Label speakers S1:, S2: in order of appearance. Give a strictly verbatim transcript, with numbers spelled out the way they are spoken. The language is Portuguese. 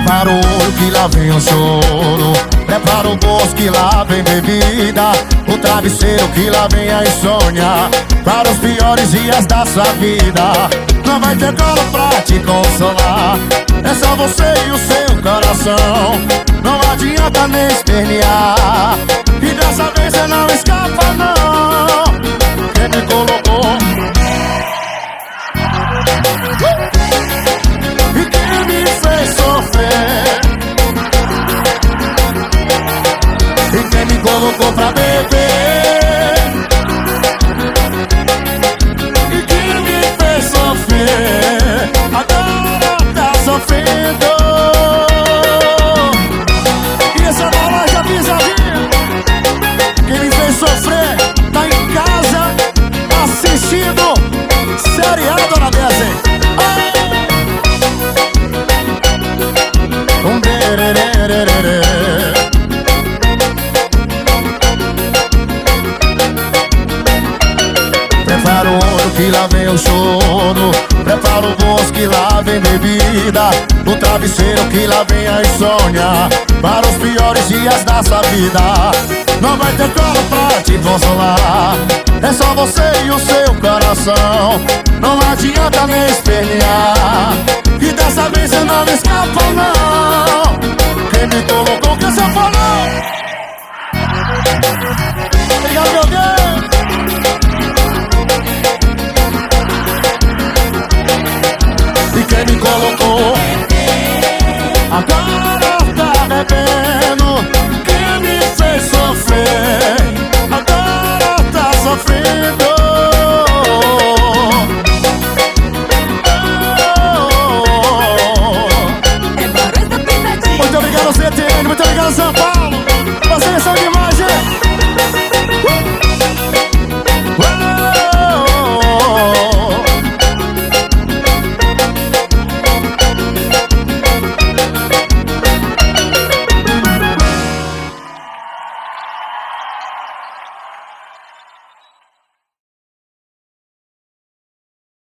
S1: Prepara o olho que lá vem o choro, prepara o bolso que lá vem bebida, o travesseiro que lá vem a insônia, para os piores dias da sua vida. Não vai ter colo pra te consolar, é só você e o seu coração. Não adianta nem espernear, e dessa vez você não escapa não. Quem me colocou e quem me fez sofrer, e quem me colocou pra beber, e quem me fez sofrer, agora tá sofrendo. E essa bola já pisadinha, quem me fez sofrer tá em casa assistindo seriado na dez, hein? Um dererererê. Prepara o olho que lá vem o choro, prepara o bolso que lá vem bebida, o travesseiro que lá vem a insônia, para os piores dias da sua vida. Não vai ter colo pra te consolar, é só você e o seu coração. Não adianta nem espernear, e dessa vez você não escapa não. Quem me colocou que você falou? Obrigado, meu Deus. E quem me colocou agora tá bebendo, quem me fez sofrer agora tá sofrendo. Muito obrigado, C T N, muito obrigado, São Paulo.